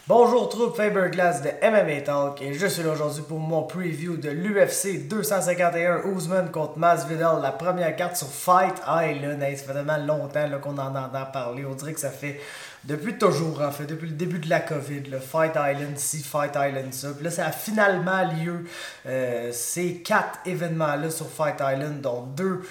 Bonjour troupe Faberglass de MMA Talk et je suis là aujourd'hui pour mon preview de l'UFC 251 Usman contre Masvidal, la première carte sur Fight Island. Hey, ça fait tellement longtemps là, qu'on en entend parler, on dirait que ça fait depuis toujours en fait, depuis le début de la COVID, le Fight Island ci, Fight Island ça. Puis là ça a finalement lieu, ces 4 événements-là sur Fight Island, dont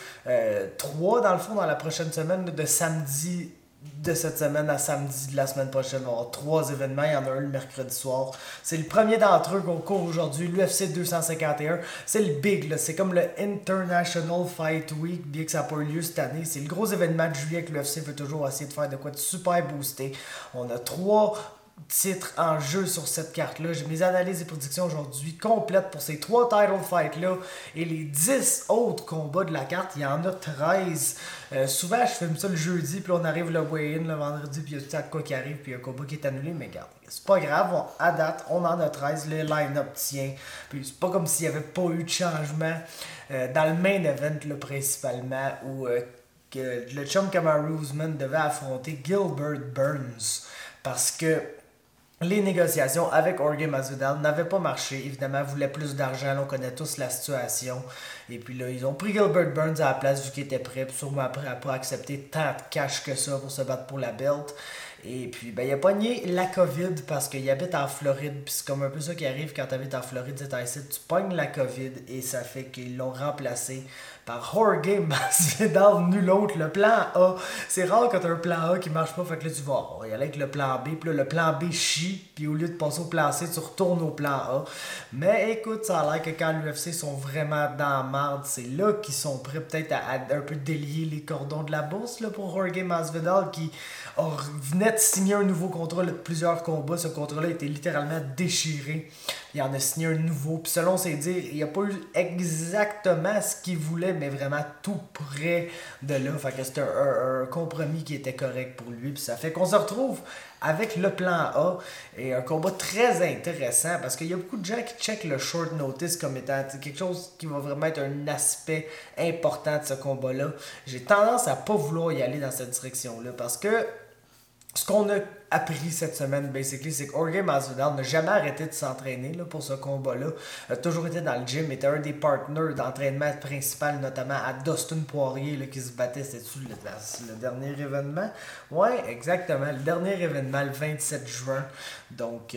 3 dans le fond dans la prochaine semaine, de samedi de cette semaine à samedi de la semaine prochaine. On va avoir 3 événements. Il y en a un le mercredi soir. C'est le premier d'entre eux qu'on court aujourd'hui, l'UFC 251. C'est le big, là. C'est comme le International Fight Week, bien que ça n'a pas eu lieu cette année. C'est le gros événement de juillet que l'UFC veut toujours essayer de faire de quoi de super boosté. On a 3 titres en jeu sur cette carte-là. J'ai mes analyses et prédictions aujourd'hui complètes pour ces 3 title fights-là et les 10 autres combats de la carte. Il y en a 13. Souvent, je filme ça le jeudi, puis on arrive le weigh-in le vendredi, puis il y a tout à quoi qui arrive, puis il y a un combat qui est annulé, mais regarde, c'est pas grave, à date, on en a 13, le line-up tient, puis c'est pas comme s'il n'y avait pas eu de changement dans le main event, là, principalement, où que le chum Kamaru Usman devait affronter Gilbert Burns, parce que les négociations avec Jorge Masvidal n'avaient pas marché. Évidemment, voulaient plus d'argent. Là, on connaît tous la situation. Et puis là, ils ont pris Gilbert Burns à la place vu qu'il était prêt. Puis sûrement prêt à pas accepter tant de cash que ça pour se battre pour la belt. Et puis, ben, il a pogné la COVID parce qu'il habite en Floride. Puis c'est comme un peu ça qui arrive quand tu habites en Floride, c'est ici. Tu pognes la COVID et ça fait qu'ils l'ont remplacé par Jorge Masvidal, nul autre. Le plan A. C'est rare quand tu as un plan A qui marche pas. Fait que là, tu vas, on va y aller avec le plan B. Puis là, le plan B chie. Puis au lieu de passer au plan C, tu retournes au plan A. Mais écoute, ça a l'air que quand l'UFC sont vraiment dans la marde, c'est là qu'ils sont prêts peut-être à un peu délier les cordons de la bourse là, pour Jorge Masvidal qui venait de signer un nouveau contrat là, de plusieurs combats. Ce contrat-là a été littéralement déchiré. Il en a signé un nouveau. Puis selon ses dires, il n'a pas eu exactement ce qu'il voulait, mais vraiment tout près de là. Fait que c'était un compromis qui était correct pour lui. Puis ça fait qu'on se retrouve avec le plan A et un combat très intéressant parce qu'il y a beaucoup de gens qui checkent le short notice comme étant quelque chose qui va vraiment être un aspect important de ce combat-là. J'ai tendance à pas vouloir y aller dans cette direction-là parce que ce qu'on a appris cette semaine, basically, c'est que Jorge Masvidal n'a jamais arrêté de s'entraîner là, pour ce combat-là. A toujours été dans le gym, était un des partners d'entraînement principal, notamment à Dustin Poirier là, qui se battait. C'était-tu le dernier événement? Ouais, exactement. Le dernier événement, le 27 juin. Donc,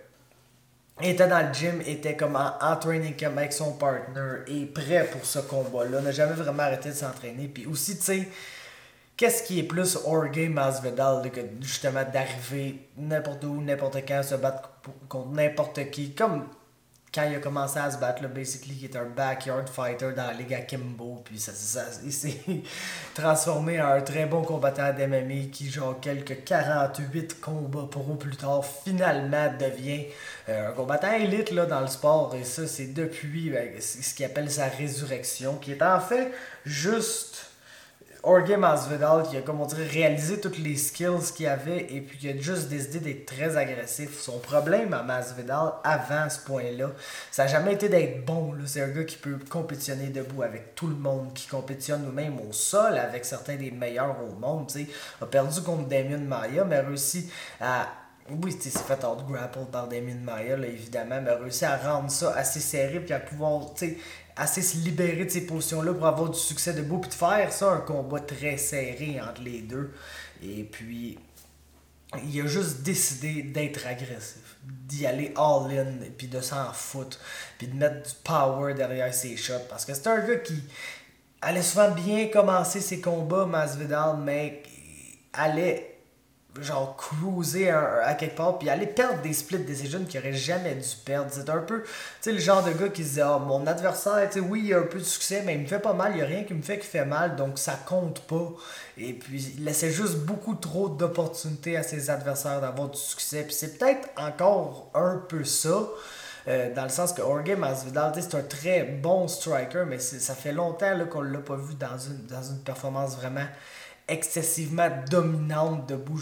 était dans le gym, était comme en training camp avec son partner et prêt pour ce combat-là. N'a jamais vraiment arrêté de s'entraîner. Puis aussi, tu sais, qu'est-ce qui est plus Jorge Masvidal que justement d'arriver n'importe où, n'importe quand, se battre contre n'importe qui, comme quand il a commencé à se battre, là, basically, qui est un backyard fighter dans la Ligue Akimbo, puis il s'est transformé en un très bon combattant d'MMA qui, genre, quelques 48 combats pro plus tard, finalement devient un combattant élite là, dans le sport, et ça, c'est depuis ce qu'il appelle sa résurrection, qui est en fait juste Jorge Masvidal qui a, comme on dirait, réalisé toutes les skills qu'il avait et puis qui a juste décidé d'être très agressif. Son problème à Masvidal avant ce point-là, ça n'a jamais été d'être bon. Là. C'est un gars qui peut compétitionner debout avec tout le monde, qui compétitionne même au sol avec certains des meilleurs au monde. T'sais. A perdu contre Damian Maia, mais a réussi à... Oui, il s'est fait out-grapple par Damian Maia, là, évidemment, mais a réussi à rendre ça assez serré puis à pouvoir, assez se libérer de ces positions-là pour avoir du succès debout puis de faire ça un combat très serré entre les deux. Et puis, il a juste décidé d'être agressif, d'y aller all-in, et puis de s'en foutre, puis de mettre du power derrière ses shots. Parce que c'est un gars qui allait souvent bien commencer ses combats, Masvidal, mais allait genre cruiser à quelque part puis aller perdre des split decisions qu'il aurait jamais dû perdre. C'est un peu, tu sais, le genre de gars qui se dit ah, mon adversaire, tu sais, oui, il a un peu de succès, mais il me fait pas mal, il y a rien qui me fait qui fait mal, donc ça compte pas. Et puis, il laissait juste beaucoup trop d'opportunités à ses adversaires d'avoir du succès. Puis c'est peut-être encore un peu ça. Dans le sens que Jorge Masvidal, c'est un très bon striker, mais ça fait longtemps là, qu'on l'a pas vu dans une performance vraiment excessivement dominante debout. Je sais que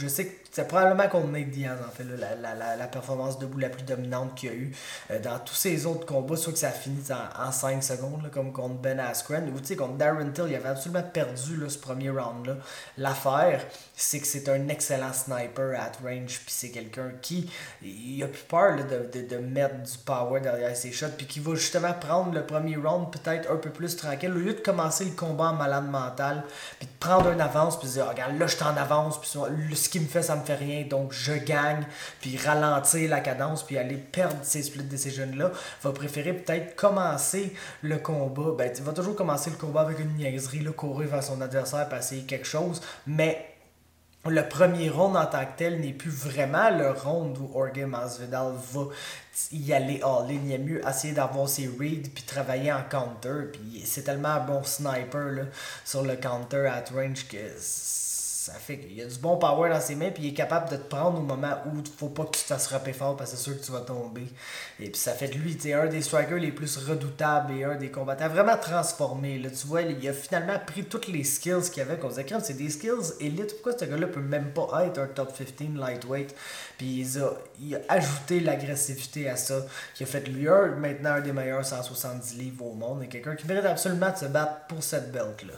c'est probablement contre Nate Diaz, en fait, là, la performance debout la plus dominante qu'il y a eu. Dans tous ses autres combats, soit que ça a fini en 5 secondes, là, comme contre Ben Askren, ou contre Darren Till, il avait absolument perdu là, ce premier round-là. L'affaire, c'est que c'est un excellent sniper at range, puis c'est quelqu'un qui il a plus peur là, de mettre du power derrière ses shots, puis qui va justement prendre le premier round peut-être un peu plus tranquille, au lieu de commencer le combat en malade mental, puis de prendre une avance, puis de dire, regarde, là je t'en avance, puis ce qui me fait, ça me fait rien, donc je gagne, puis ralentir la cadence, puis aller perdre ces split decisions-là, va préférer peut-être commencer le combat, ben il va toujours commencer le combat avec une niaiserie, là, courir vers son adversaire, passer quelque chose, mais le premier round en tant que tel n'est plus vraiment le round où Jorge Masvidal va y aller all-in. Il est mieux essayer d'avoir ses reads puis travailler en counter. Puis c'est tellement un bon sniper là, sur le counter at range que ça fait qu'il y a du bon power dans ses mains, puis il est capable de te prendre au moment où il faut pas que tu te fasses frapper fort parce que c'est sûr que tu vas tomber. Et puis ça fait de lui un des strikers les plus redoutables et un des combattants vraiment transformés. Là, tu vois, il a finalement pris toutes les skills qu'il avait. Qu'on disait, c'est des skills élites. Pourquoi ce gars-là peut même pas être un top 15 lightweight? Puis il a ajouté l'agressivité à ça, qui a fait de lui maintenant un des meilleurs 170 livres au monde, et quelqu'un qui mérite absolument de se battre pour cette belt-là.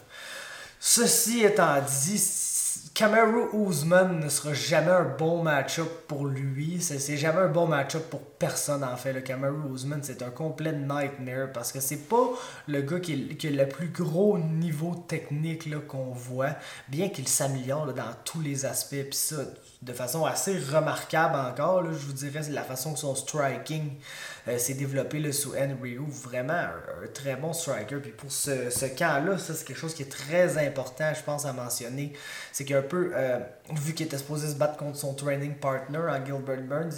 Ceci étant dit, Kamaru Usman ne sera jamais un bon match-up pour lui. C'est jamais un bon match-up pour personne, en fait. Le Kamaru Usman, c'est un complet nightmare parce que c'est pas le gars qui a le plus gros niveau technique là, qu'on voit, bien qu'il s'améliore là, dans tous les aspects. Puis ça, de façon assez remarquable encore, là, je vous dirais, c'est la façon que son striking s'est développé là, sous Henry Hoof. Vraiment un très bon striker. Puis pour ce camp-là, ça c'est quelque chose qui est très important, je pense, à mentionner. C'est qu'un peu, vu qu'il était supposé se battre contre son training partner en Gilbert Burns,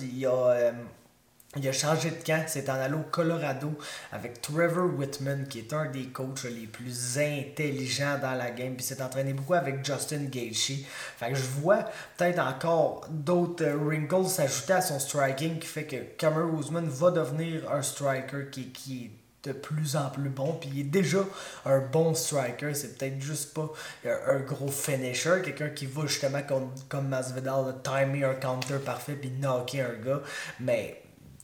il a changé de camp, c'est en allant au Colorado avec Trevor Whitman, qui est un des coachs les plus intelligents dans la game, puis s'est entraîné beaucoup avec Justin Gaethje. Fait que je vois peut-être encore d'autres wrinkles s'ajouter à son striking qui fait que Kamaru Usman va devenir un striker qui est de plus en plus bon, puis il est déjà un bon striker, c'est peut-être juste pas un gros finisher, quelqu'un qui va justement comme Masvidal timer un counter parfait puis knocker un gars, mais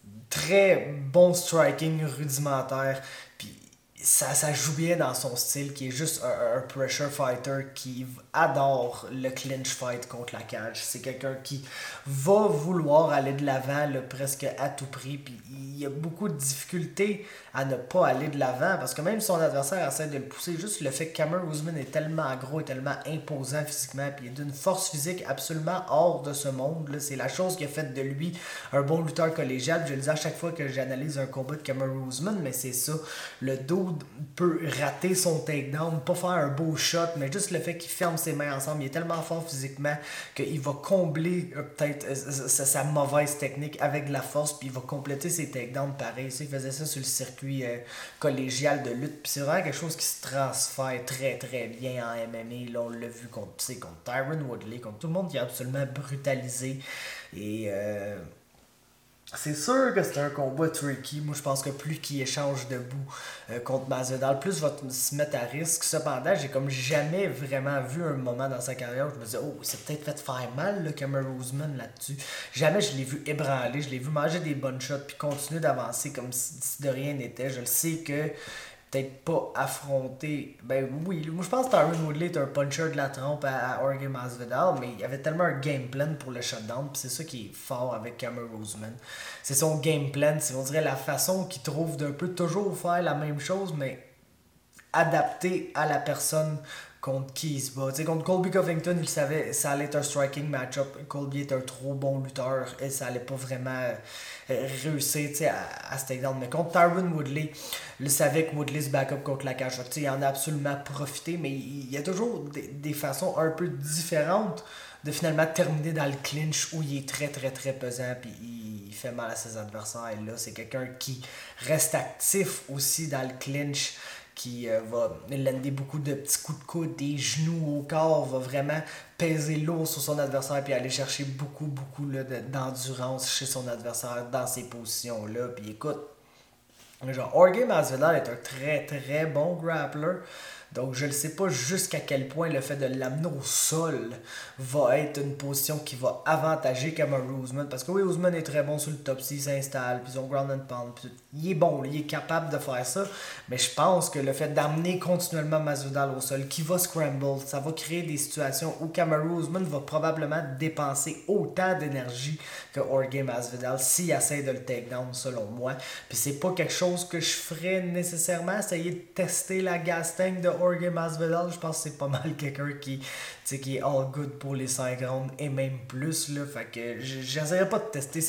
très bon striking rudimentaire, puis ça joue bien dans son style, qui est juste un pressure fighter qui adore le clinch fight contre la cage. C'est quelqu'un qui va vouloir aller de l'avant là, presque à tout prix, puis il y a beaucoup de difficultés à ne pas aller de l'avant, parce que même si son adversaire essaie de le pousser, juste le fait que Kamaru Usman est tellement gros et tellement imposant physiquement, puis il est d'une force physique absolument hors de ce monde, là. C'est la chose qui a fait de lui un bon lutteur collégial. Je le dis à chaque fois que j'analyse un combat de Kamaru Usman, mais c'est ça, le dude peut rater son takedown, pas faire un beau shot, mais juste le fait qu'il ferme ses mains ensemble, il est tellement fort physiquement qu'il va combler peut-être sa mauvaise technique avec de la force, puis il va compléter ses takedowns pareil. Il faisait ça sur le circuit collégial de lutte, puis c'est vraiment quelque chose qui se transfère très très bien en MMA. Là, on l'a vu contre Tyron Woodley, contre tout le monde qui est absolument brutalisé, et c'est sûr que c'est un combat tricky. Moi, je pense que plus qu'il échange debout contre Masvidal, plus il va se mettre à risque. Cependant, j'ai comme jamais vraiment vu un moment dans sa carrière où je me disais, oh, c'est peut-être fait faire mal, le Kamaru Usman là-dessus. Jamais je l'ai vu ébranler, je l'ai vu manger des bonnes shots puis continuer d'avancer comme si de rien n'était. Je le sais que peut-être pas affronter. Ben oui, moi je pense que Tyron Woodley est un puncher de la trompe à Jorge Masvidal, mais il y avait tellement un game plan pour le shutdown, puis c'est ça qui est fort avec Kamaru Usman. C'est son game plan, c'est on dirait la façon qu'il trouve d'un peu toujours faire la même chose, mais adapté à la personne contre qui il se bat. T'sais, contre Colby Covington, il savait ça allait être un striking match-up. Colby est un trop bon lutteur et ça allait pas vraiment réussir à se take down. Mais contre Tyron Woodley, il savait que Woodley se back up contre la cage. Il en a absolument profité, mais il y a toujours des façons un peu différentes de finalement terminer dans le clinch où il est très très très pesant puis il fait mal à ses adversaires. Et là, c'est quelqu'un qui reste actif aussi dans le clinch, qui va lander beaucoup de petits coups de coude, des genoux au corps, va vraiment peser lourd sur son adversaire puis aller chercher beaucoup là, d'endurance chez son adversaire dans ces positions-là. Puis écoute, genre, Jorge Masvidal est un très très bon grappler, Donc je ne sais pas jusqu'à quel point le fait de l'amener au sol va être une position qui va avantager Kamaru Usman. Parce que oui, Usman est très bon sur le top 6, il s'installe, puis son ground and pound. Il est bon, il est capable de faire ça. Mais je pense que le fait d'amener continuellement Masvidal au sol, qui va scramble, ça va créer des situations où Kamaru Usman va probablement dépenser autant d'énergie que Jorge Masvidal s'il essaie de le takedown, selon moi. Puis c'est pas quelque chose que je ferais nécessairement, essayer de tester la gas tank de Jorge Masvidal. Je pense que c'est pas mal quelqu'un qui est all good pour les 5 rounds et même plus. Là. Fait que j'essaierai pas de tester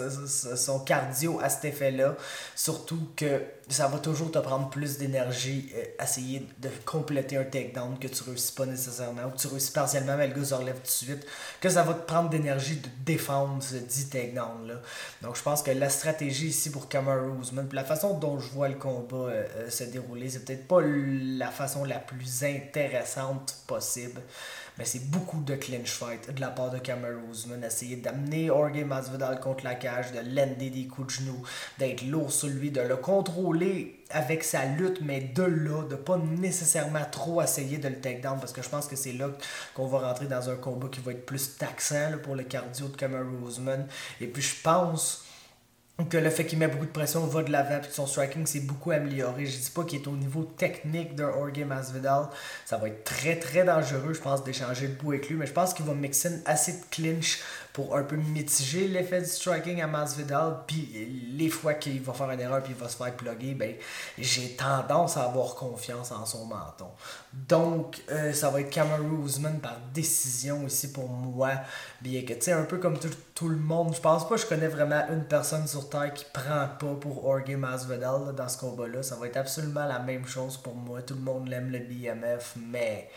son cardio à cet effet-là. Surtout que ça va toujours te prendre plus d'énergie essayer de compléter un takedown que tu réussis pas nécessairement ou que tu réussis partiellement mais le gars se relève tout de suite, que ça va te prendre d'énergie de défendre ce dit takedown là. Donc je pense que la stratégie ici pour Kamaru Usman, la façon dont je vois le combat se dérouler, c'est peut-être pas la façon la plus intéressante possible, mais c'est beaucoup de clinch fight de la part de Kamaru Usman, essayer d'amener Jorge Masvidal contre la cage, de lander des coups de genoux, d'être lourd sur lui, de le contrôler avec sa lutte, mais de là, de pas nécessairement trop essayer de le takedown, parce que je pense que c'est là qu'on va rentrer dans un combat qui va être plus taxant là, pour le cardio de Kamaru Usman. Et puis je pense que le fait qu'il met beaucoup de pression va de l'avant, puis que son striking s'est beaucoup amélioré. Je dis pas qu'il est au niveau technique d'un Jorge Masvidal. Ça va être très très dangereux, je pense, d'échanger le bout avec lui, mais je pense qu'il va mixer assez de clinch pour un peu mitiger l'effet du striking à Masvidal, puis les fois qu'il va faire une erreur puis il va se faire plugger, ben j'ai tendance à avoir confiance en son menton. Donc ça va être Kamaru Usman par décision ici pour moi, bien que tu sais un peu comme tout le monde, je pense pas que je connais vraiment une personne sur terre qui prend pas pour Jorge Masvidal là, dans ce combat-là. Ça va être absolument la même chose pour moi. Tout le monde l'aime le BMF, mais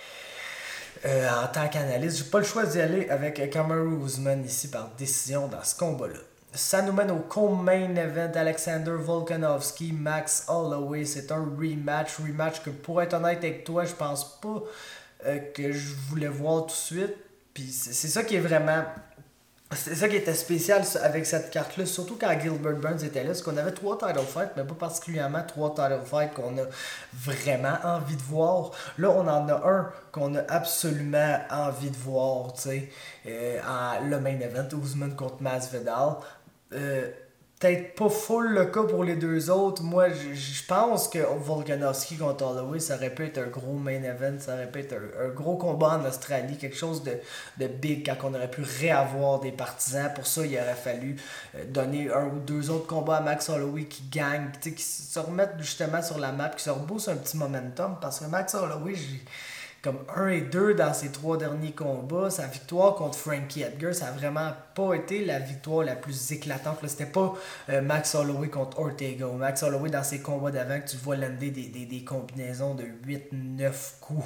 en tant qu'analyste, j'ai pas le choix d'y aller avec Kamaru Usman ici par décision dans ce combat-là. Ça nous mène au co-main event, Alexander Volkanovski, Max Holloway. C'est un rematch que pour être honnête avec toi, je pense pas que je voulais voir tout de suite. Puis c'est ça qui est vraiment... C'est ça qui était spécial avec cette carte-là, surtout quand Gilbert Burns était là, parce qu'on avait 3 title fights, mais pas particulièrement 3 title fights qu'on a vraiment envie de voir. Là, on en a un qu'on a absolument envie de voir, tu sais, le main event, Usman contre Masvidal. Peut-être pas full le cas pour les deux autres. Moi, je pense que Volkanovski contre Holloway, ça aurait pu être un gros main event, ça aurait pu être un gros combat en Australie, quelque chose de big quand on aurait pu réavoir des partisans. Pour ça, il aurait fallu donner un ou deux autres combats à Max Holloway qui gagne, qui se remettent justement sur la map, qui se reboost un petit momentum, parce que Max Holloway, j'ai comme 1 et 2 dans ses 3 derniers combats. Sa victoire contre Frankie Edgar, ça a vraiment pas été la victoire la plus éclatante. Là, c'était pas Max Holloway contre Ortega. Max Holloway, dans ses combats d'avant, que tu vois lander des combinaisons de 8-9 coups.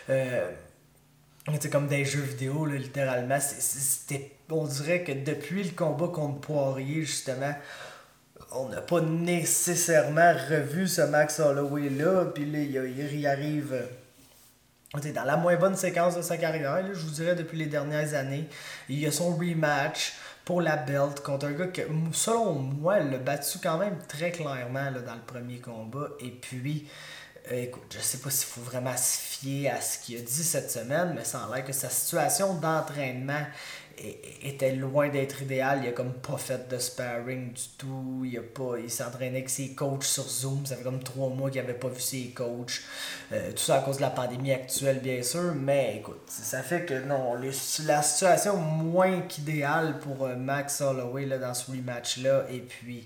C'est comme des jeux vidéo, là, littéralement. On dirait que depuis le combat contre Poirier, justement, on n'a pas nécessairement revu ce Max Holloway-là. Puis là, il arrive... dans la moins bonne séquence de sa carrière, là, je vous dirais depuis les dernières années. Il y a son rematch pour la belt contre un gars que, selon moi, l'a battu quand même très clairement là, dans le premier combat. Et puis, écoute, je sais pas s'il faut vraiment se fier à ce qu'il a dit cette semaine, mais ça a l'air que sa situation d'entraînement était loin d'être idéal. Il a comme pas fait de sparring du tout. Il s'entraînait avec ses coachs sur Zoom. Ça fait comme 3 mois qu'il avait pas vu ses coachs. Tout ça à cause de la pandémie actuelle, bien sûr. Mais écoute, ça fait que non, la situation moins qu'idéale pour Max Holloway là, dans ce rematch-là. Et puis,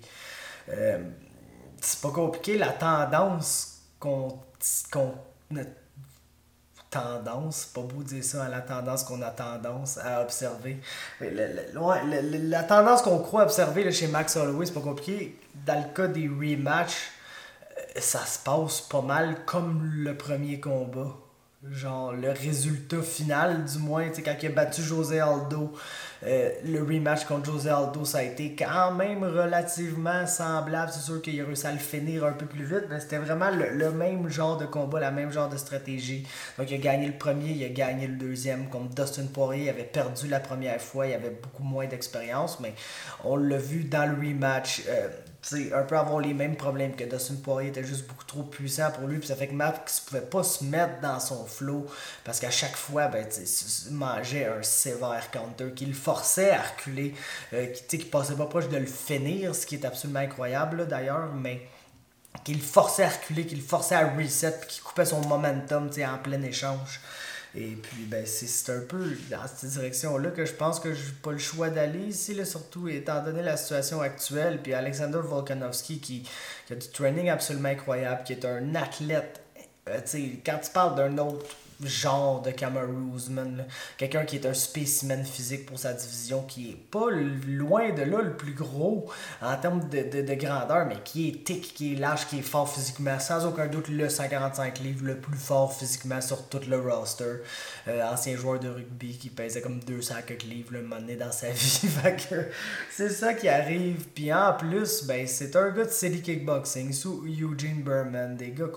c'est pas compliqué. La tendance qu'on tendance, pas beau de dire ça, la tendance qu'on a tendance à observer. La tendance qu'on croit observer là, chez Max Holloway, c'est pas compliqué. Dans le cas des rematchs, ça se passe pas mal comme le premier combat. Genre, le résultat final, du moins, quand il a battu José Aldo, le rematch contre José Aldo, ça a été quand même relativement semblable. C'est sûr qu'il a réussi à le finir un peu plus vite, mais c'était vraiment le même genre de combat, la même genre de stratégie. Donc, il a gagné le premier, il a gagné le deuxième. Contre Dustin Poirier, il avait perdu la première fois, il avait beaucoup moins d'expérience, mais on l'a vu dans le rematch. un peu avoir les mêmes problèmes que Dustin Poirier était juste beaucoup trop puissant pour lui, puis ça fait que Max pouvait pas se mettre dans son flow parce qu'à chaque fois mangeait un sévère counter qui le forçait à reculer, qui passait pas proche de le finir, ce qui est absolument incroyable là, d'ailleurs, mais qui le forçait à reculer, qui le forçait à reset, puis qui coupait son momentum en plein échange. Et puis, c'est un peu dans cette direction-là que je pense que j'ai pas le choix d'aller ici, là, surtout étant donné la situation actuelle. Puis Alexander Volkanovski qui a du training absolument incroyable, qui est un athlète. Quand tu parles d'un autre genre de Kamaru Usman, quelqu'un qui est un spécimen physique pour sa division, qui est pas loin de là le plus gros en termes de grandeur, mais qui est thick, qui est large, qui est fort physiquement, sans aucun doute le 145 livres le plus fort physiquement sur tout le roster. Ancien joueur de rugby qui pesait comme 200 quelques livres un moment donné dans sa vie. Fait que c'est ça qui arrive. Puis en plus, c'est un gars de City Kickboxing sous Eugene Berman, des gars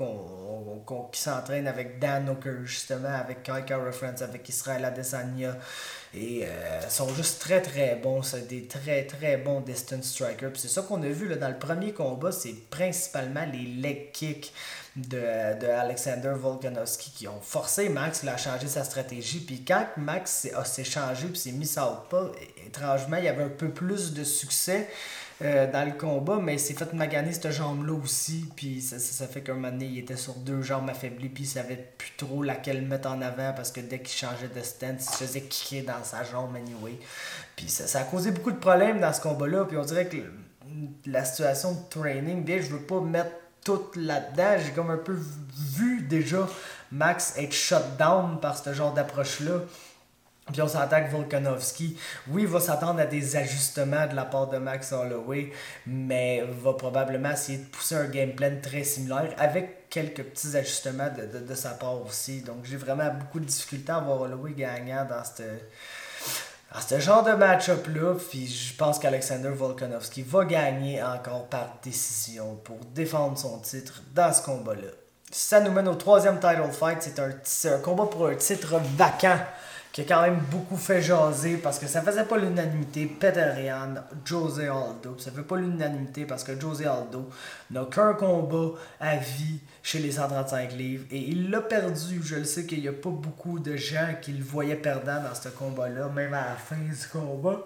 qui s'entraînent avec Dan Hooker, justement, avec Kai Kara France, avec Israel Adesanya. Et sont juste très très bons. C'est des très très bons distance strikers. Puis c'est ça qu'on a vu là, dans le premier combat, c'est principalement les leg kicks de Alexander Volkanovski qui ont forcé Max à changer sa stratégie. Puis quand Max s'est changé puis s'est mis southpaw, étrangement, il y avait un peu plus de succès dans le combat, mais il s'est fait maganer cette jambe-là aussi, puis ça fait qu'un moment donné, il était sur deux jambes affaiblies, puis il savait plus trop laquelle mettre en avant, parce que dès qu'il changeait de stance, il se faisait kicker dans sa jambe anyway. Puis ça a causé beaucoup de problèmes dans ce combat-là, puis on dirait que la situation de training, bien, je veux pas mettre tout là-dedans, j'ai comme un peu vu déjà Max être shut down par ce genre d'approche-là. Puis on s'entend que Volkanovski, oui, va s'attendre à des ajustements de la part de Max Holloway, mais va probablement essayer de pousser un game plan très similaire avec quelques petits ajustements de sa part aussi. Donc j'ai vraiment beaucoup de difficultés à voir Holloway gagnant dans ce genre de match-up-là. Puis je pense qu'Alexander Volkanovski va gagner encore par décision pour défendre son titre dans ce combat-là. Ça nous mène au troisième title fight. C'est un combat pour un titre vacant qui a quand même beaucoup fait jaser parce que ça faisait pas l'unanimité. Petr Yan, Jose Aldo. Ça fait pas l'unanimité parce que Jose Aldo n'a qu'un combat à vie chez les 135 livres et il l'a perdu. Je le sais qu'il y a pas beaucoup de gens qui le voyaient perdant dans ce combat-là, même à la fin du combat.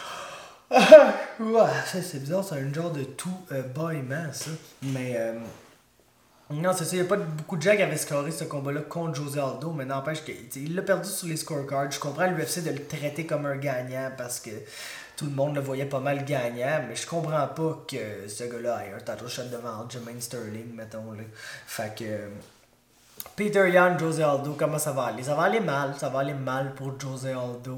C'est bizarre, c'est un genre de tout bâillement ça. Mais non, c'est ça, il n'y a pas beaucoup de gens qui avaient scoré ce combat-là contre Jose Aldo, mais n'empêche qu'il l'a perdu sur les scorecards. Je comprends l'UFC de le traiter comme un gagnant parce que tout le monde le voyait pas mal gagnant, mais je comprends pas que ce gars-là ait un title shot devant Jermaine Sterling, mettons. Là. Fait que Petr Yan, Jose Aldo, comment ça va aller? Ça va aller mal pour Jose Aldo.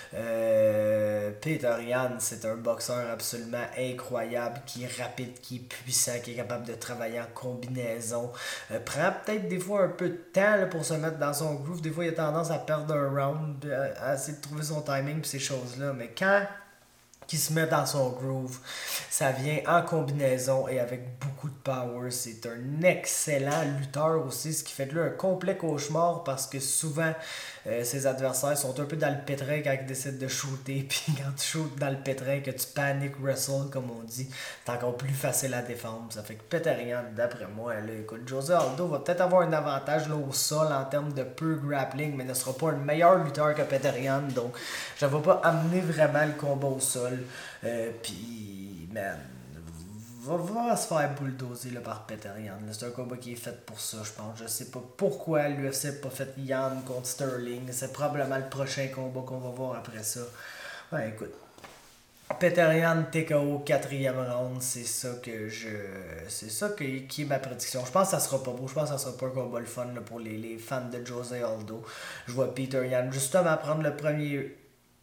Petr Yan, c'est un boxeur absolument incroyable, qui est rapide, qui est puissant, qui est capable de travailler en combinaison. Prend peut-être des fois un peu de temps là, pour se mettre dans son groove. Des fois, il a tendance à perdre un round, à essayer de trouver son timing et ces choses-là. Mais quand qui se met dans son groove, ça vient en combinaison et avec beaucoup de power. C'est un excellent lutteur aussi, ce qui fait de lui un complet cauchemar parce que souvent ses adversaires sont un peu dans le pétrin quand ils décident de shooter, puis quand tu shootes dans le pétrin, que tu panic wrestle comme on dit, c'est encore plus facile à défendre. Ça fait que Petr Yan, d'après moi, là, écoute, Jose Aldo va peut-être avoir un avantage là, au sol en termes de peu grappling, mais ne sera pas un meilleur lutteur que Petr Yan, donc je ne vais pas amener vraiment le combat au sol. Puis, man, va se faire bulldozer là, par Petr Yan. C'est un combat qui est fait pour ça, je pense. Je sais pas pourquoi l'UFC n'a pas fait Yan contre Sterling. C'est probablement le prochain combat qu'on va voir après ça. Ouais, écoute. Petr Yan, TKO, 4e round, c'est ça qui est ma prédiction. Je pense que ça sera pas beau, je pense que ça sera pas un combat le fun là, pour les fans de Jose Aldo. Je vois Petr Yan justement prendre le premier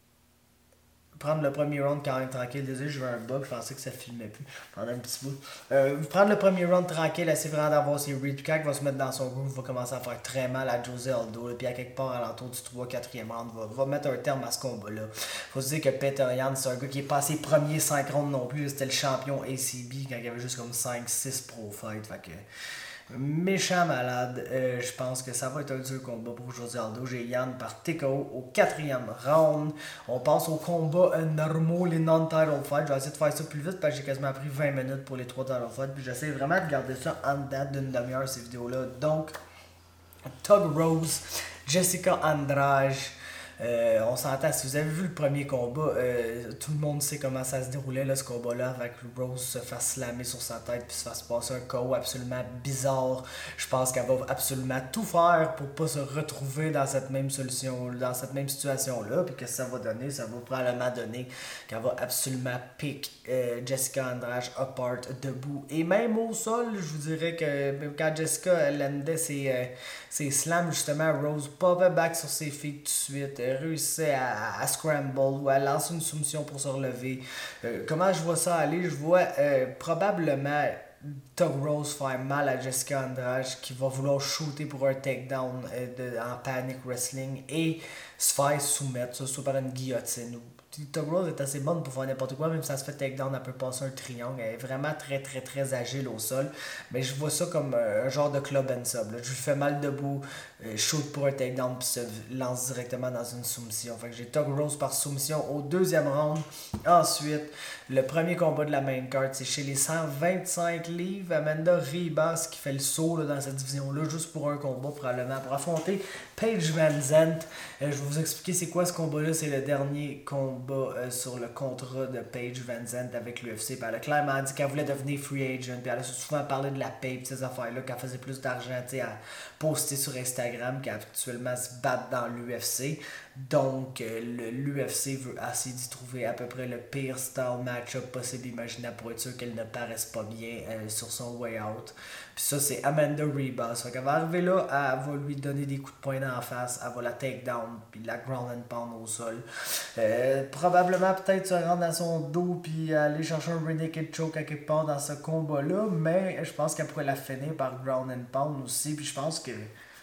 round quand même tranquille. Désolé, j'ai eu un bug, je pensais que ça filmait plus pendant un petit bout. Prendre le premier round tranquille, essayer vraiment d'avoir ses reads. Quand il va se mettre dans son groove, va commencer à faire très mal à Jose Aldo. Là, puis à quelque part à l'entour du 3-4e round, va mettre un terme à ce combat-là. Faut se dire que Petr Yan, c'est un gars qui est passé premier 5 rounds non plus. C'était le champion ACB quand il y avait juste comme 5-6 pro fight. Fait que méchant malade. Je pense que ça va être un dur combat pour José Aldo. J'ai Yann par TKO au 4e round. On passe au combat normaux, les non-title fights. Je vais essayer de faire ça plus vite parce que j'ai quasiment pris 20 minutes pour les 3 title fights. Puis j'essaie vraiment de garder ça en dedans d'une demi-heure ces vidéos-là. Donc, Tug Rose, Jessica Andrade. On s'entend, si vous avez vu le premier combat, tout le monde sait comment ça se déroulait là, ce combat-là, avec Rose se fasse slammer sur sa tête puis se fasse passer un KO absolument bizarre. Je pense qu'elle va absolument tout faire pour pas se retrouver dans cette même solution, dans cette même situation-là. Puis que ça va donner, ça va probablement donner qu'elle va absolument pick Jessica Andrade apart debout. Et même au sol, je vous dirais que quand Jessica landait ses slams, justement, Rose popait back sur ses feet tout de suite. Réussissait à scramble ou à lancer une soumission pour se relever. Comment je vois ça aller? Je vois probablement Tug Rose faire mal à Jessica Andrade qui va vouloir shooter pour un takedown en panic wrestling et se faire soumettre, soit par une guillotine. Tug Rose est assez bonne pour faire n'importe quoi, même si ça se fait takedown, elle peut passer un triangle. Elle est vraiment très très très agile au sol. Mais je vois ça comme un genre de club and sub. Là. Je lui fais mal debout, shoot pour un takedown, puis se lance directement dans une soumission. Fait que j'ai Tug Rose par soumission au 2e round. Ensuite, le premier combat de la main card, c'est chez les 125 livres. Amanda Ribas qui fait le saut là, dans cette division-là, juste pour un combat probablement, pour affronter Paige VanZant. Je vais vous expliquer c'est quoi ce combat-là. C'est le dernier combat sur le contrat de Paige VanZant avec l'UFC. Elle a clairement dit qu'elle voulait devenir free agent. Puis elle a souvent parlé de la paye et ces affaires-là, qu'elle faisait plus d'argent à poster sur Instagram qu'actuellement se battre dans l'UFC. Donc, l'UFC veut essayer d'y trouver à peu près le pire style match-up possible imaginable pour être sûr qu'elle ne paraisse pas bien sur son way out. Puis ça, c'est Amanda Ribas. Fait qu'elle va arriver là, elle va lui donner des coups de poing dans la face, elle va la take down, puis la ground and pound au sol. Probablement peut-être se rendre à son dos, puis aller chercher un rear naked choke à quelque part dans ce combat-là, mais je pense qu'elle pourrait la finir par ground and pound aussi, puis je pense que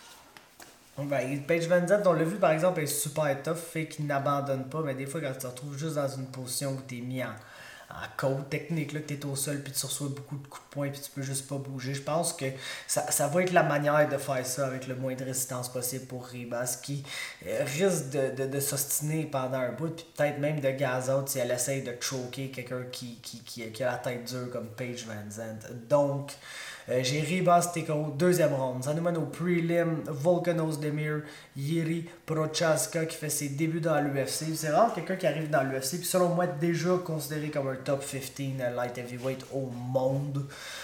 ben, Paige VanZant, on l'a vu par exemple, elle est super tough, fait qu'il n'abandonne pas, mais des fois quand tu te retrouves juste dans une position où tu es mis en côte technique, là, que tu es au sol, puis tu reçois beaucoup de coups de poing, puis tu peux juste pas bouger. Je pense que ça va être la manière de faire ça avec le moins de résistance possible pour Ribas, qui risque de s'ostiner pendant un bout, puis peut-être même de gaz out si elle essaye de choquer quelqu'un qui a la tête dure comme Paige VanZant. Donc, j'ai Ribas TKO, 2e round. Ça nous mène au prelim. Volkan Ozdemir, Jiří Prochazka qui fait ses débuts dans l'UFC. C'est rare quelqu'un qui arrive dans l'UFC, puis selon moi déjà considéré comme un top 15 light heavyweight au monde.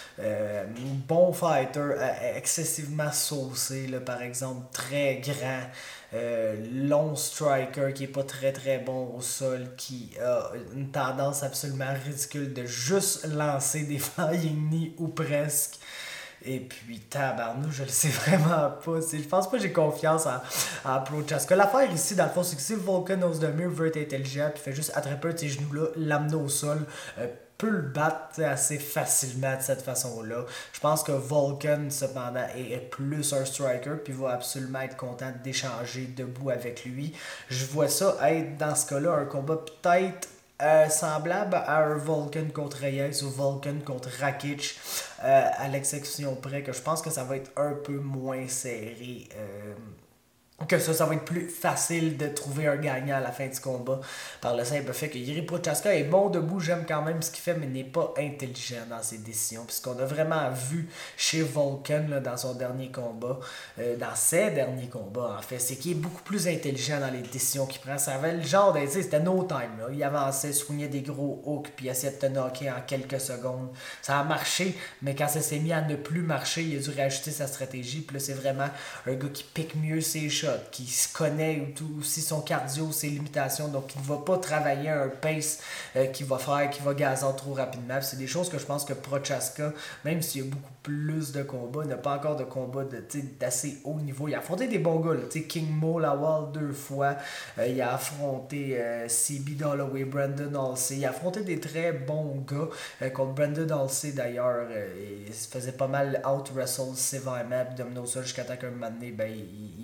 Bon fighter, excessivement saucé, là, par exemple, très grand. Long striker qui est pas très très bon au sol, qui a une tendance absolument ridicule de juste lancer des flying knee ou presque. Et puis, tabarnou, je le sais vraiment pas. Je pense pas que j'ai confiance en Prochazka. L'affaire ici, dans le fond, c'est que si Volkan Ozdemir veut être intelligent et fait juste attraper un de ses genoux-là, l'amener au sol, peut le battre assez facilement de cette façon-là. Je pense que Volkan, cependant, est plus un striker puis va absolument être content d'échanger debout avec lui. Je vois ça être, dans ce cas-là, un combat peut-être semblable à un Volkan contre Reyes ou Volkan contre Rakic, à l'exception près que je pense que ça va être un peu moins serré. Que ça va être plus facile de trouver un gagnant à la fin du combat par le simple fait que Jiří Prochazka est bon debout, j'aime quand même ce qu'il fait, mais n'est pas intelligent dans ses décisions. Puis ce qu'on a vraiment vu chez Volkan là, dans son dernier combat, dans ses derniers combats en fait, c'est qu'il est beaucoup plus intelligent dans les décisions qu'il prend. Ça avait le genre de, c'était no time. Là. Il avançait, soignait des gros hooks, puis essayait de te knocker en quelques secondes. Ça a marché, mais quand ça s'est mis à ne plus marcher, il a dû réajuster sa stratégie. Puis là, c'est vraiment un gars qui pique mieux ses shots, qui se connaît aussi son cardio, ses limitations, donc il ne va pas travailler un pace qui va gazer trop rapidement. Puis c'est des choses que je pense que Prochazka, même s'il y a beaucoup plus de combats, n'a pas encore de combats d'assez haut niveau. Il a affronté des bons gars, là, King Mo Lawal 2 fois, il a affronté CB Holloway, Brandon Halsey, il a affronté des très bons gars, contre Brandon Halsey d'ailleurs, il se faisait pas mal out-wrestle sévèrement, puis dominer au sol jusqu'à temps qu'un moment donné, il fasse mal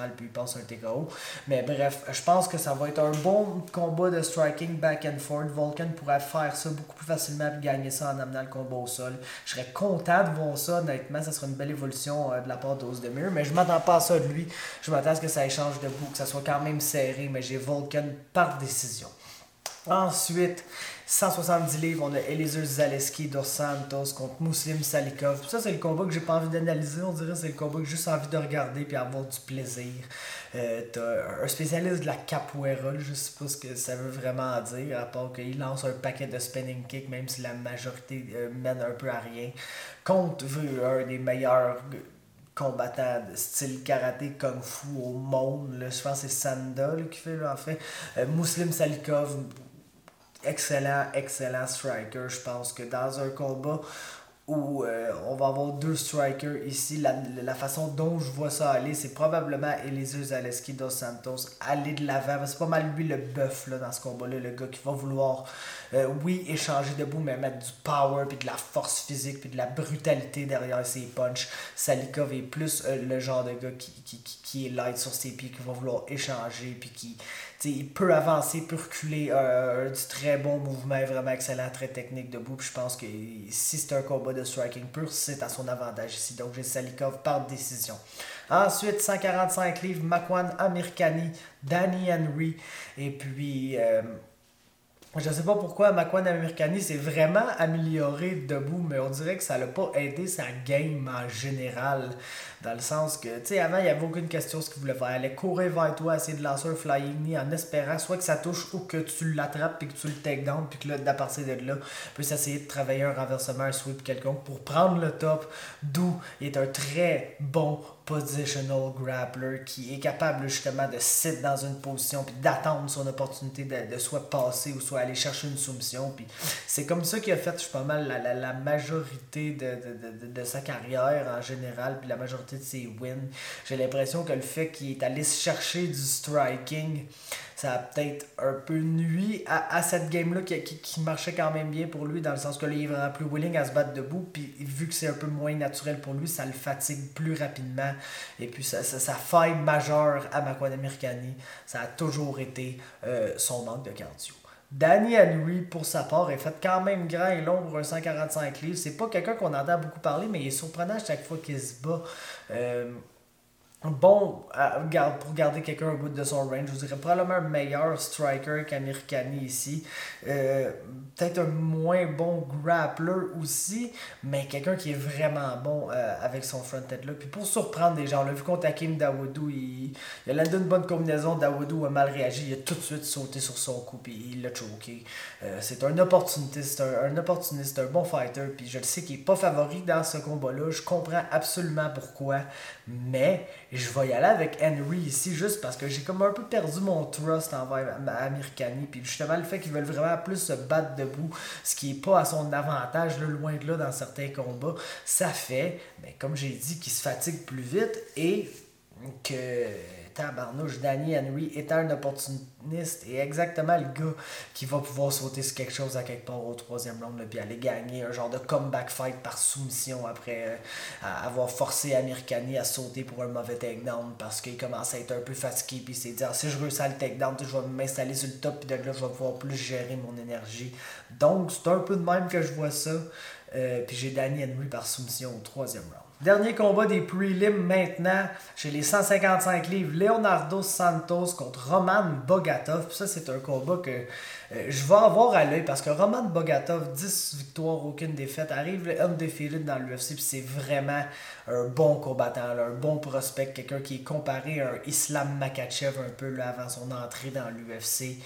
mal, puis il passe un TKO. Mais bref, je pense que ça va être un bon combat de striking back and forth. Volkan pourrait faire ça beaucoup plus facilement et gagner ça en amenant le combat au sol. Je serais content de voir ça, honnêtement. Ça serait une belle évolution de la part d'Ozdemir. Mais je m'attends pas à ça de lui. Je m'attends à ce que ça échange debout, que ça soit quand même serré. Mais j'ai Volkan par décision. Ensuite, 170 livres, on a Eliezer Zaleski dos Santos contre Muslim Salikov. Ça, c'est le combat que j'ai pas envie d'analyser. On dirait que c'est le combat que j'ai juste envie de regarder et avoir du plaisir. T'as un spécialiste de la capoeira, je sais pas ce que ça veut vraiment dire, à part qu'il lance un paquet de spinning kick, même si la majorité mène un peu à rien. Contre un des meilleurs combattant de style karaté kung fu au monde, là, je pense que c'est Sanda là, qui fait là, en fait. Muslim Salikov, excellent striker. Je pense que dans un combat où on va avoir deux strikers ici, la façon dont je vois ça aller, c'est probablement Eliezer Zaleski dos Santos aller de l'avant. C'est pas mal lui le bœuf dans ce combat-là, le gars qui va vouloir, oui, échanger debout, mais mettre du power, puis de la force physique, puis de la brutalité derrière ses punches. Salikov est plus le genre de gars qui est light sur ses pieds, qui va vouloir échanger, puis qui... il peut avancer, peut reculer, du très bon mouvement, vraiment excellent, très technique debout. Puis je pense que si c'est un combat de striking pur, c'est à son avantage ici. Donc j'ai Salikov par décision. Ensuite, 145 livres, Makwan Amirkhani, Danny Henry. Et puis... je sais pas pourquoi Makwan Amirkhani s'est vraiment amélioré debout, mais on dirait que ça l'a pas aidé sa game en général. Dans le sens que, tu sais, avant, il n'y avait aucune question ce qu'il voulait faire. Il allait courir vers toi, essayer de lancer un flying knee en espérant soit que ça touche ou que tu l'attrapes puis que tu le take down puis que là, à partir de là, il peut s'essayer de travailler un renversement, un sweep quelconque pour prendre le top, d'où il est un très bon positional grappler qui est capable justement de sit dans une position puis d'attendre son opportunité de soit passer ou soit aller chercher une soumission. Puis c'est comme ça qu'il a fait, je pas mal, la majorité de sa carrière en général, puis la majorité de ses wins. J'ai l'impression que le fait qu'il est allé se chercher du striking, ça a peut-être un peu nuit à cette game-là qui marchait quand même bien pour lui, dans le sens que là, il est vraiment plus willing à se battre debout, puis vu que c'est un peu moins naturel pour lui, ça le fatigue plus rapidement. Et puis sa faille majeure à Makwan Amirkhani, ça a toujours été son manque de cardio. Danny Henry, pour sa part, est fait quand même grand et long pour un 145 livres. C'est pas quelqu'un qu'on entend beaucoup parler, mais il est surprenant à chaque fois qu'il se bat. Bon, pour garder quelqu'un au bout de son range, je vous dirais probablement un meilleur striker qu'Amirkhani ici. Peut-être un moins bon grappler aussi, mais quelqu'un qui est vraiment bon avec son front-head là. Puis pour surprendre des gens, on l'a vu contre Hakeem Dawoudou, il a landé une bonne combinaison, Dawoudou a mal réagi, il a tout de suite sauté sur son coup, puis il l'a choqué. C'est un opportuniste, c'est un bon fighter, puis je le sais qu'il n'est pas favori dans ce combat-là, je comprends absolument pourquoi, mais je vais y aller avec Henry ici juste parce que j'ai comme un peu perdu mon trust envers Amirkhani. Puis justement, le fait qu'ils veulent vraiment plus se battre debout, ce qui n'est pas à son avantage, là, loin de là, dans certains combats, ça fait, comme j'ai dit, qu'il se fatigue plus vite et que tabarnouche, Danny Henry est un opportuniste et exactement le gars qui va pouvoir sauter sur quelque chose à quelque part au troisième round puis aller gagner un genre de comeback fight par soumission après avoir forcé Amirkhani à sauter pour un mauvais takedown parce qu'il commence à être un peu fatigué puis il s'est dit si je réussis à le takedown, je vais m'installer sur le top puis de là je vais pouvoir plus gérer mon énergie. Donc c'est un peu de même que je vois ça. Puis j'ai Danny Henry par soumission au troisième round. Dernier combat des prelims maintenant, chez les 155 livres, Leonardo Santos contre Roman Bogatov. Puis ça, c'est un combat que je vais avoir à l'œil parce que Roman Bogatov, 10 victoires, aucune défaite, arrive undefeated dans l'UFC. Puis c'est vraiment un bon combattant, là, un bon prospect, quelqu'un qui est comparé à un Islam Makhachev un peu là, avant son entrée dans l'UFC.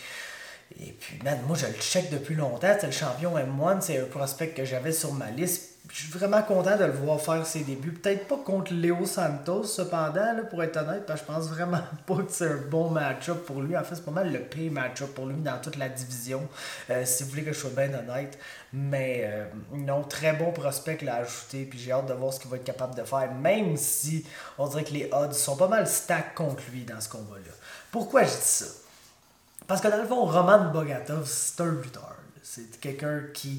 Et puis, man, moi, je le check depuis longtemps. C'est le champion M1, c'est un prospect que j'avais sur ma liste. Je suis vraiment content de le voir faire ses débuts. Peut-être pas contre Léo Santos, cependant, là, pour être honnête, parce que je pense vraiment pas que c'est un bon match-up pour lui. En fait, c'est pas mal le pire match-up pour lui dans toute la division, si vous voulez que je sois bien honnête. Mais non, très bon prospect l'a ajouté, puis j'ai hâte de voir ce qu'il va être capable de faire, même si on dirait que les odds sont pas mal stack contre lui dans ce combat-là. Pourquoi je dis ça? Parce que dans le fond, Roman Bogatov, c'est un lutteur. C'est quelqu'un qui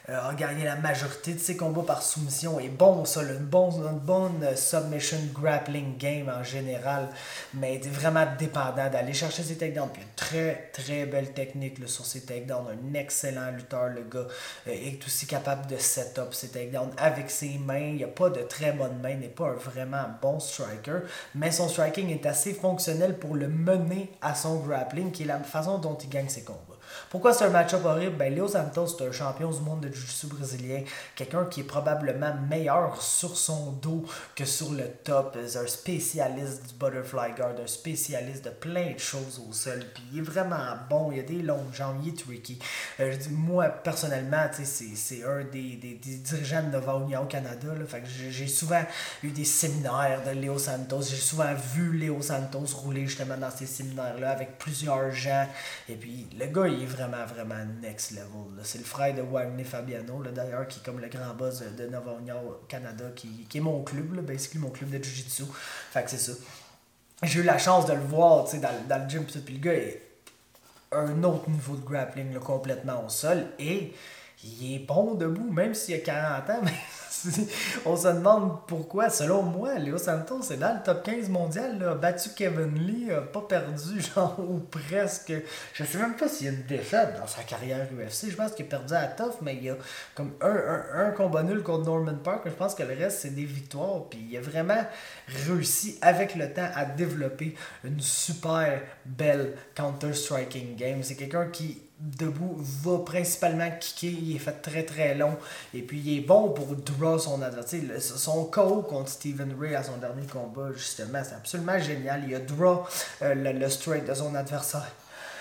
a gagné la majorité de ses combats par soumission. Est bon, ça, une bonne submission grappling game en général, mais est vraiment dépendant d'aller chercher ses takedowns. Puis une très, très belle technique là, sur ses takedowns. Un excellent lutteur, le gars. Est aussi capable de set-up ses takedowns avec ses mains. Il n'y a pas de très bonnes mains, n'est pas un vraiment bon striker, mais son striking est assez fonctionnel pour le mener à son grappling, qui est la façon dont il gagne ses combats. Pourquoi c'est un match-up horrible? Ben, Leo Santos, c'est un champion du monde de jiu-jitsu brésilien. Quelqu'un qui est probablement meilleur sur son dos que sur le top. C'est un spécialiste du butterfly guard, un spécialiste de plein de choses au sol. Puis il est vraiment bon, il a des longues jambes, il est tricky. Moi, personnellement, c'est un des dirigeants de Nova União au Canada. Là, fait que j'ai souvent eu des séminaires de Leo Santos. J'ai souvent vu Leo Santos rouler justement dans ces séminaires-là avec plusieurs gens. Et puis, le gars, il est vraiment, vraiment next level. Là. C'est le frère de Wagner Fabiano, là, d'ailleurs, qui est comme le grand boss de Nova União au Canada, qui est mon club, là, basically mon club de Jiu-Jitsu. Fait que c'est ça. J'ai eu la chance de le voir dans le gym, puis le gars est un autre niveau de grappling là, complètement au sol. Et il est bon debout, même s'il a 40 ans, mais on se demande pourquoi. Selon moi, Leo Santos est dans le top 15 mondial, là, a battu Kevin Lee, a pas perdu, genre, ou presque. Je sais même pas s'il y a une défaite dans sa carrière UFC. Je pense qu'il a perdu à Tough, mais il y a comme un combat nul contre Norman Park. Je pense que le reste, c'est des victoires. Puis il a vraiment réussi, avec le temps, à développer une super belle counter-striking game. C'est quelqu'un qui debout va principalement kicker, il est fait très très long et puis il est bon pour draw son adversaire. Son KO contre Stephen Ray à son dernier combat, justement, c'est absolument génial. Il a draw le straight de son adversaire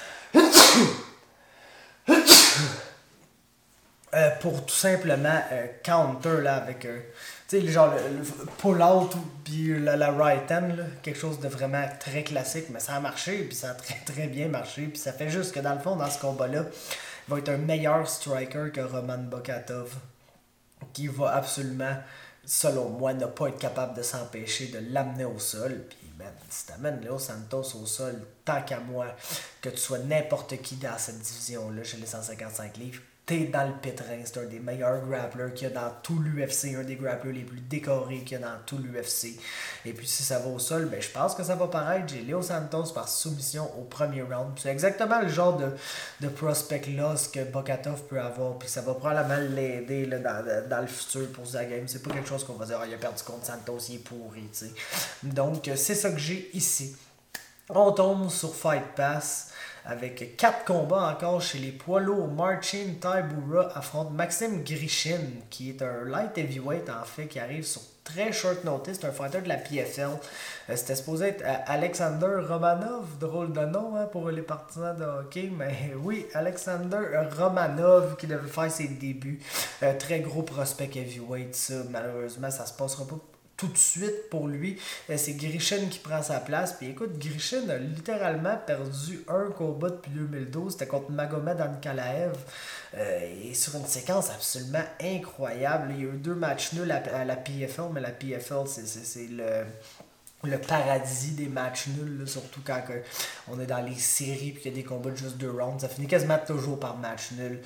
pour tout simplement counter là, avec tu sais, genre le pull-out puis la right hand, là, quelque chose de vraiment très classique, mais ça a marché, puis ça a très très bien marché, puis ça fait juste que dans le fond, dans ce combat-là, il va être un meilleur striker que Roman Bokatov, qui va absolument, selon moi, ne pas être capable de s'empêcher de l'amener au sol, puis man, si t'amènes Leo Santos au sol, tant qu'à moi, que tu sois n'importe qui dans cette division-là, chez les 155 livres, t'es dans le pétrin. C'est un des meilleurs grapplers qu'il y a dans tout l'UFC, un des grapplers les plus décorés qu'il y a dans tout l'UFC. Et puis si ça va au sol, ben je pense que ça va paraître. J'ai Leo Santos par soumission au premier round. C'est exactement le genre de prospect loss que Bokatov peut avoir. Puis ça va probablement l'aider là, dans le futur pour sa game. C'est pas quelque chose qu'on va dire, il a perdu contre Santos, il est pourri. T'sais. Donc c'est ça que j'ai ici. On tombe sur Fight Pass avec 4 combats encore chez les poids lourds. Marcin Tybura affronte Maxime Grishin, qui est un light heavyweight en fait, qui arrive sur très short notice. C'est un fighter de la PFL. C'était supposé être Alexander Romanov, drôle de nom hein, pour les partisans de hockey, mais oui, Alexander Romanov qui devait faire ses débuts. Très gros prospect heavyweight, ça. Malheureusement, ça se passera pas tout de suite pour lui. C'est Grishin qui prend sa place. Puis écoute, Grishin a littéralement perdu un combat depuis 2012. C'était contre Magomed Ankalaev. Et sur une séquence absolument incroyable. Il y a eu 2 matchs nuls à la PFL, mais la PFL, c'est le paradis des matchs nuls, là, surtout quand on est dans les séries et qu'il y a des combats de juste 2 rounds. Ça finit quasiment toujours par match nul.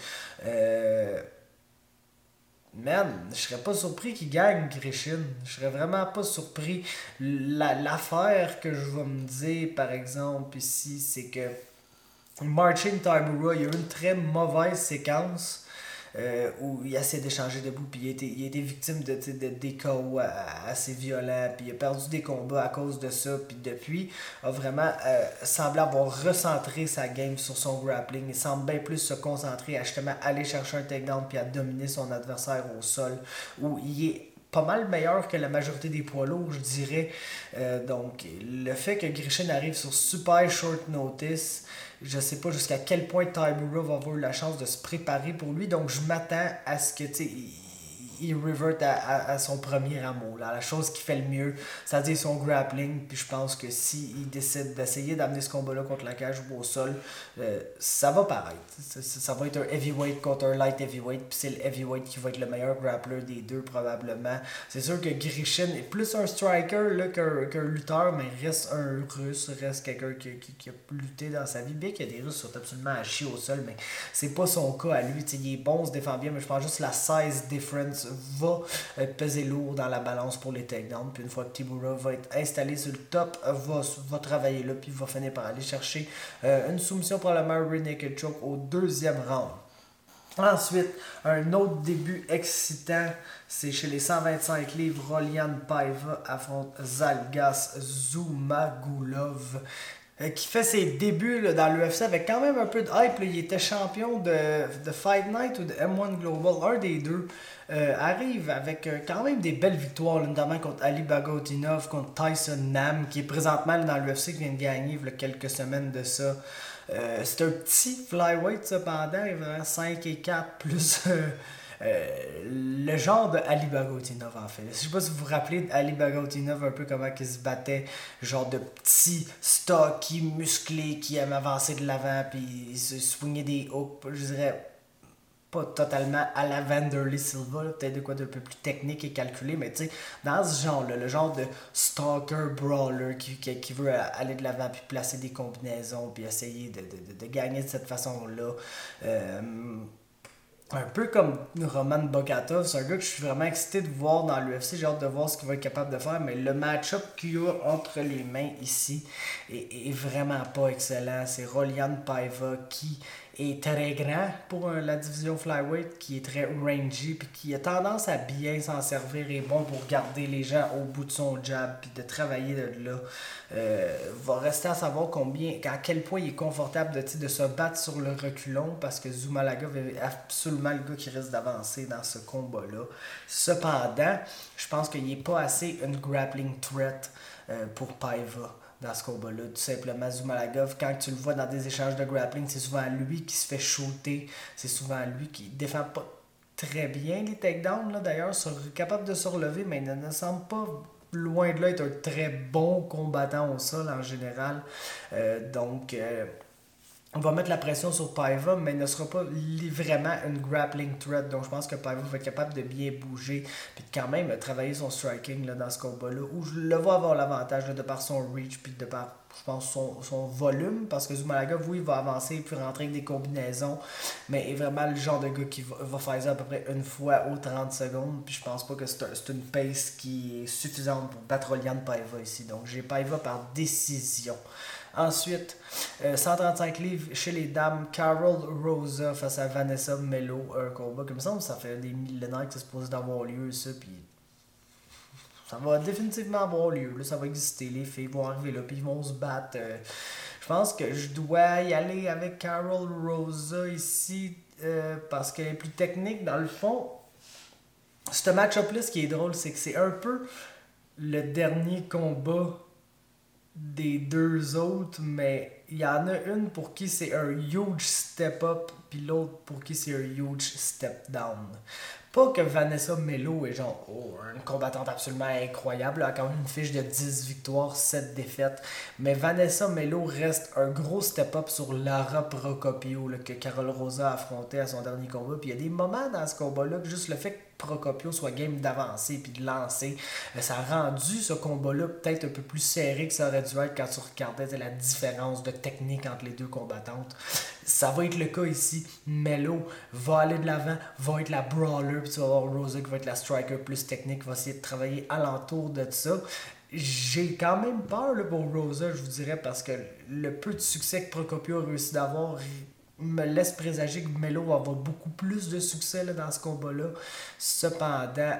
Man, je serais pas surpris qu'il gagne Grishin. Je serais vraiment pas surpris. L'affaire que je vais me dire, par exemple, ici, c'est que Marcin Tybura, il y a eu une très mauvaise séquence où il essaie d'échanger debout, puis il a été victime de des KO assez violents, puis il a perdu des combats à cause de ça, puis depuis, a vraiment semblé avoir recentré sa game sur son grappling. Il semble bien plus se concentrer à justement aller chercher un takedown, puis à dominer son adversaire au sol, où il est pas mal meilleur que la majorité des poids lourds, je dirais. Donc, le fait que Grishin arrive sur super short notice, je sais pas jusqu'à quel point Tybura va avoir la chance de se préparer pour lui. Donc, je m'attends à ce que, tu sais, il revert à son premier amour, là, à la chose qu'il fait le mieux, c'est-à-dire son grappling. Puis je pense que s'il décide d'essayer d'amener ce combat-là contre la cage ou au sol, ça va paraître. Ça va être un heavyweight contre un light heavyweight, puis c'est le heavyweight qui va être le meilleur grappler des deux probablement. C'est sûr que Grishin est plus un striker là, qu'un lutteur, mais reste un russe, reste quelqu'un qui a lutté dans sa vie. Bien qu'il y a des Russes qui sont absolument à chier au sol, mais c'est pas son cas à lui. T'sais, il est bon, se défend bien, mais je pense juste que la size difference va peser lourd dans la balance pour les takedowns. Puis une fois que Tibura va être installé sur le top, va travailler là, puis va finir par aller chercher une soumission probablement rear naked choke au deuxième round. Ensuite, un autre début excitant, c'est chez les 125 livres, Rolian Paiva affronte Zhalgas Zhumagulov, qui fait ses débuts là, dans l'UFC avec quand même un peu de hype. Là. Il était champion de Fight Night ou de M1 Global, un des deux. Arrive avec quand même des belles victoires, là, notamment contre Ali Bagotinov, contre Tyson Nam, qui est présentement là, dans l'UFC, qui vient de gagner il y a quelques semaines de ça. C'est un petit flyweight cependant, il est 5 et 4 plus le genre de Ali Bagotinov en fait. Je sais pas si vous vous rappelez d'Ali Bagotinov un peu comment il se battait, genre de petit stocky musclé qui aime avancer de l'avant puis il se swingait des hooks, je dirais pas totalement à la Vanderlei Silva, peut-être de quoi de peu plus technique et calculé, mais tu sais, dans ce genre-là, le genre de stalker brawler qui veut aller de l'avant puis placer des combinaisons puis essayer de gagner de cette façon-là. Un peu comme Roman Bokatov, c'est un gars que je suis vraiment excité de voir dans l'UFC, j'ai hâte de voir ce qu'il va être capable de faire, mais le match-up qu'il y a entre les mains ici est vraiment pas excellent. C'est Rolian Paiva qui est très grand pour la division flyweight, qui est très rangy, puis qui a tendance à bien s'en servir et bon pour garder les gens au bout de son jab, puis de travailler de là. Va rester à savoir à quel point il est confortable de se battre sur le reculon, parce que Zhumagulov est absolument le gars qui risque d'avancer dans ce combat-là. Cependant, je pense qu'il n'est pas assez une grappling threat pour Paiva dans ce combat-là. Tout simplement, Zhumagulov, quand tu le vois dans des échanges de grappling, c'est souvent lui qui se fait shooter, c'est souvent lui qui défend pas très bien les takedowns, là, d'ailleurs, capable de se relever, mais il ne semble pas loin de là être un très bon combattant au sol en général. On va mettre la pression sur Paiva, mais il ne sera pas vraiment une grappling threat. Donc je pense que Paiva va être capable de bien bouger puis de quand même travailler son striking là, dans ce combat-là, où je le vois avoir l'avantage là, de par son reach puis de par, je pense, son volume, parce que Zhumagulov, oui, il va avancer puis rentrer avec des combinaisons, mais est vraiment le genre de gars qui va faire ça à peu près une fois aux 30 secondes, puis je pense pas que c'est une pace qui est suffisante pour battre Rolian Paiva ici. Donc j'ai Paiva par décision. Ensuite, 135 livres chez les dames, Carol Rosa face à Vanessa Melo, un combat comme ça, ça fait des millénaires que c'est supposé d'avoir lieu, ça, puis ça va définitivement avoir lieu, là, ça va exister, les filles vont arriver là, puis ils vont se battre. Je pense que je dois y aller avec Carol Rosa ici, parce qu'elle est plus technique, dans le fond. Ce match-up-là, ce qui est drôle, c'est que c'est un peu le dernier combat des deux autres, mais il y en a une pour qui c'est un huge step up, puis l'autre pour qui c'est un huge step down. Pas que Vanessa Melo est genre une combattante absolument incroyable, elle a quand même une fiche de 10 victoires, 7 défaites, mais Vanessa Melo reste un gros step up sur Lara Procopio là, que Carol Rosa a affronté à son dernier combat, puis il y a des moments dans ce combat-là que juste le fait que Procopio soit game d'avancer puis de lancer, ça a rendu ce combat-là peut-être un peu plus serré que ça aurait dû être quand tu regardais la différence de technique entre les deux combattantes. Ça va être le cas ici. Melo va aller de l'avant, va être la brawler, puis tu vas avoir Rosa qui va être la striker plus technique, va essayer de travailler alentour de ça. J'ai quand même peur là, pour Rosa, je vous dirais, parce que le peu de succès que Procopio a réussi d'avoir me laisse présager que Melo va avoir beaucoup plus de succès là, dans ce combat-là. Cependant,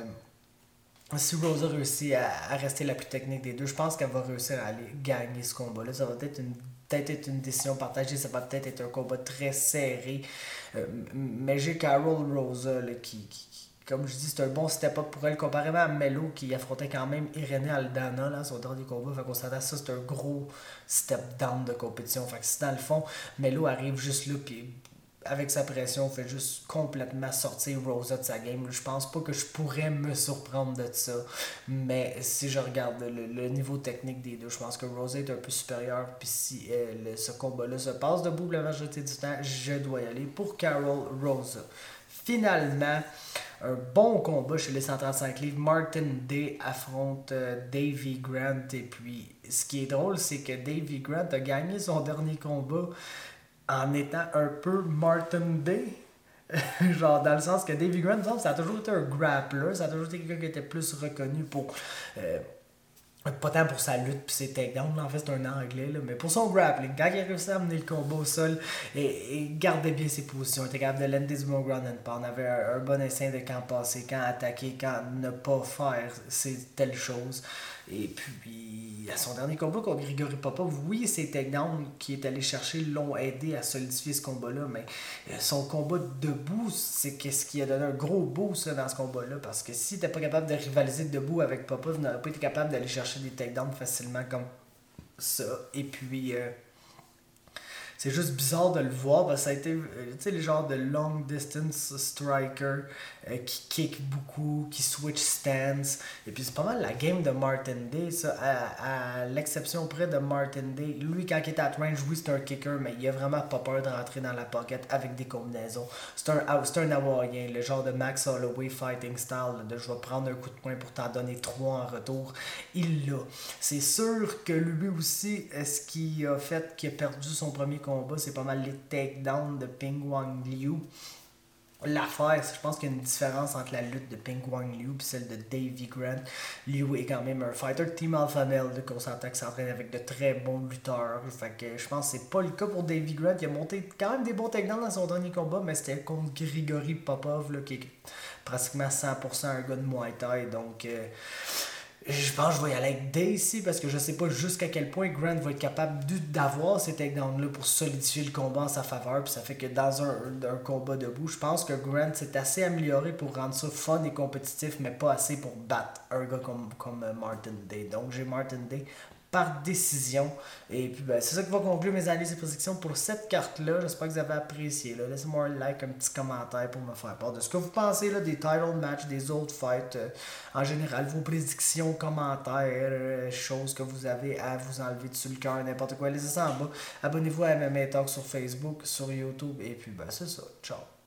si Rosa réussit à rester la plus technique des deux, je pense qu'elle va réussir à aller gagner ce combat-là. Ça va peut-être être une décision partagée, ça va peut-être être un combat très serré. Mais j'ai Carol Rosa là, qui, comme je dis, c'est un bon step-up pour elle, comparément à Melo qui affrontait quand même Irene Aldana là, son dernier combat. Fait qu'on s'attend à ça, c'est un gros step-down de compétition. Fait que si dans le fond, Melo arrive juste là, puis avec sa pression, fait juste complètement sortir Rosa de sa game. Je pense pas que je pourrais me surprendre de ça. Mais si je regarde le niveau technique des deux, je pense que Rosa est un peu supérieur. Puis si ce combat-là se passe debout la majorité du temps, je dois y aller pour Carol Rosa. Finalement, un bon combat chez les 135 livres. Martin Day affronte Davy Grant. Et puis, ce qui est drôle, c'est que Davy Grant a gagné son dernier combat en étant un peu Martin Day. Genre, dans le sens que Davy Grant, ça a toujours été un grappler. Ça a toujours été quelqu'un qui était plus reconnu pour... pas tant pour sa lutte puis ses takedowns, en fait c'est un anglais, là, mais pour son grappling, quand il a réussi à amener le combat au sol et gardait bien ses positions, il était capable de lander du bon ground and pound, avait un bon instinct de quand passer, quand attaquer, quand ne pas faire ces telles choses. Et puis, à son dernier combat contre Grigory Popov, oui, ses takedowns qui est allé chercher l'ont aidé à solidifier ce combat-là, mais son combat debout, c'est ce qui a donné un gros boost là, dans ce combat-là, parce que s'il n'était pas capable de rivaliser debout avec Popov, il n'aurait pas été capable d'aller chercher des takedowns facilement comme ça. Et puis, c'est juste bizarre de le voir parce que ça a été, tu sais, les genres de long distance striker qui kick beaucoup, qui switch stance. Et puis c'est pas mal la game de Martin Day, ça, à l'exception près de Martin Day. Lui, quand il est at range, oui, c'est un kicker, mais il a vraiment pas peur de rentrer dans la pocket avec des combinaisons. C'est un Hawaïen, le genre de Max Holloway fighting style, de je vais prendre un coup de poing pour t'en donner 3 en retour. Il l'a. C'est sûr que lui aussi, ce qui a fait qu'il a perdu son premier combat, c'est pas mal les takedowns de Ping Wang Liu. L'affaire, je pense qu'il y a une différence entre la lutte de Ping Wang Liu et celle de Davy Grant. Liu est quand même un fighter de Team Alpha Male, qu'on s'entend qu'il s'entraîne avec de très bons lutteurs. Fait que je pense que c'est pas le cas pour Davy Grant. Il a monté quand même des bons takedowns dans son dernier combat, mais c'était contre Grigory Popov, là, qui est pratiquement 100% un gars de Muay Thai. Donc, je pense que je vais y aller avec Day ici parce que je sais pas jusqu'à quel point Grant va être capable d'avoir ces takedowns-là pour solidifier le combat en sa faveur. Puis ça fait que dans un combat debout, je pense que Grant s'est assez amélioré pour rendre ça fun et compétitif, mais pas assez pour battre un gars comme Martin Day. Donc j'ai Martin Day par décision. Et puis ben, c'est ça qui va conclure mes analyses et prédictions pour cette carte-là. J'espère que vous avez apprécié. Laissez-moi un like, un petit commentaire pour me faire part de ce que vous pensez là, des title matchs, des autres fights. En général, vos prédictions, commentaires, choses que vous avez à vous enlever dessus le cœur, n'importe quoi. Laissez ça en bas. Abonnez-vous à MMA Talk sur Facebook, sur YouTube. Et puis ben, c'est ça. Ciao.